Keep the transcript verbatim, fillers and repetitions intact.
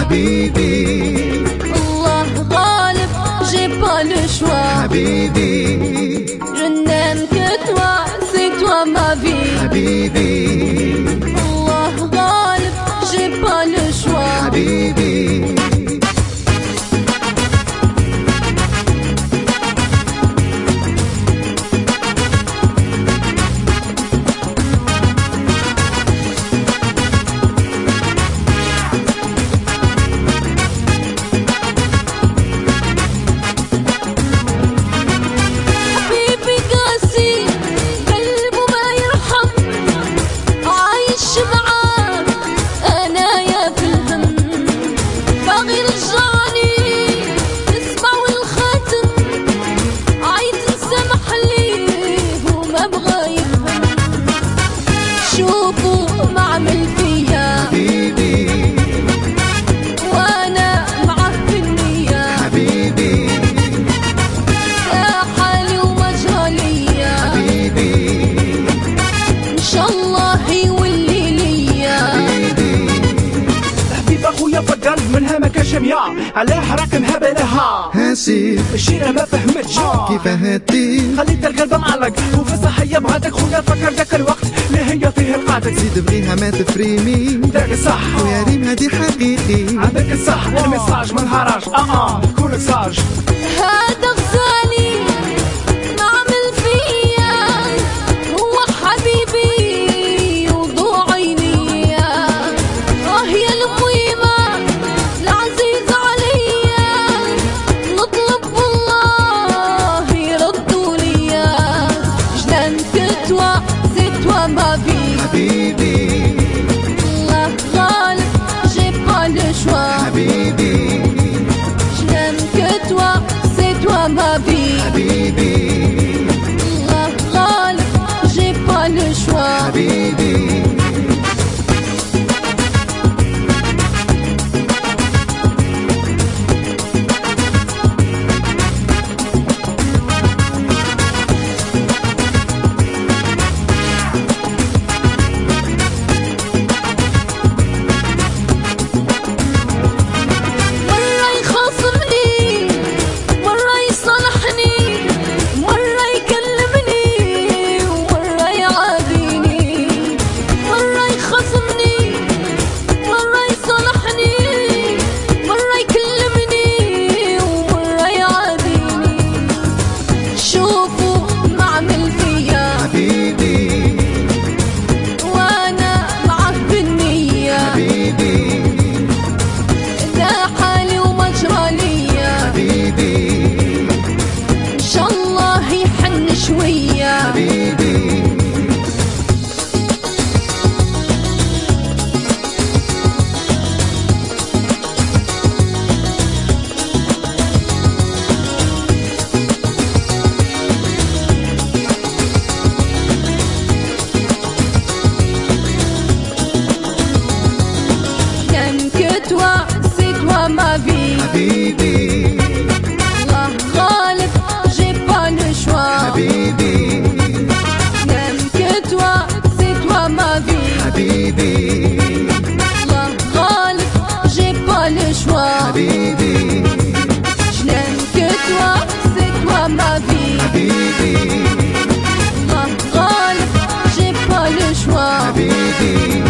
حبيبي. Allah غالب, j'ai pas le choix. حبيبي Je n'aime que toi, c'est toi ma vie. حبيبي Allah غالب, j'ai pas le choix. حبيبي. حبيبي قاسي قلبه ما يرحم, عايش معاك أنا يا في الهم. باغي رجعني نسمع والخاتم, عايز نسامح ليه وما بغى يفهم. شوفوا ما عمل فيا حبيبي وأنا معاه بالنية. حبيبي يا حالي ومجرى ليا, حبيبي إن شاء الله يولي ليا. حبيب اخويا في القلب منها ما كانش مياه, علاه راكنها بلاها هاسي الشيرة ما فهمتش كيف هاتي خليت القلب معلق وفي الصحية بغاتك خويا تفكر ذاك الوقت اللي هي فيه لقاتك. زيد بغيها ما تفريمي داك الصح ويا ريم هادي حقيقي. عندك الصح الميساج ما نهارش اه اه كونك ساج. هذا غزالي ما عمل فيا, هو حبيبي وضوع عينيا. اه يا المهمة العزيز عليا, نطلب والله يردوا ليا. جنان كتوى c'est toi ma vie. حبيبي Allah غالب, j'ai pas le choix. حبيبي Je n'aime que toi, c'est toi ma vie. حبيبي Allah غالب, j'ai pas le choix. حبيبي مرة يخاصمني, مرة يصالحني, مرة يكلمني ومرة يعاديني. مرة يخاصمني, مرة يصالحني, مرة يكلمني ومرة يعاديني. شوفوا ما عمل فيا حبيبي وانا معاه بالنية. حبيبي ده حالي ومجرى ليا, حبيبي ان شاء الله يحن شوية. حبيبي J'aime que toi, c'est toi ma vie. حبيبي Allah غالب, j'ai pas le choix. حبيبي J'aime que toi, c'est toi ma vie. حبيبي Allah غالب, j'ai pas le choix. حبيبي Je n'aime que toi, c'est toi ma vie. حبيبي Allah غالب, j'ai pas le choix. حبيبي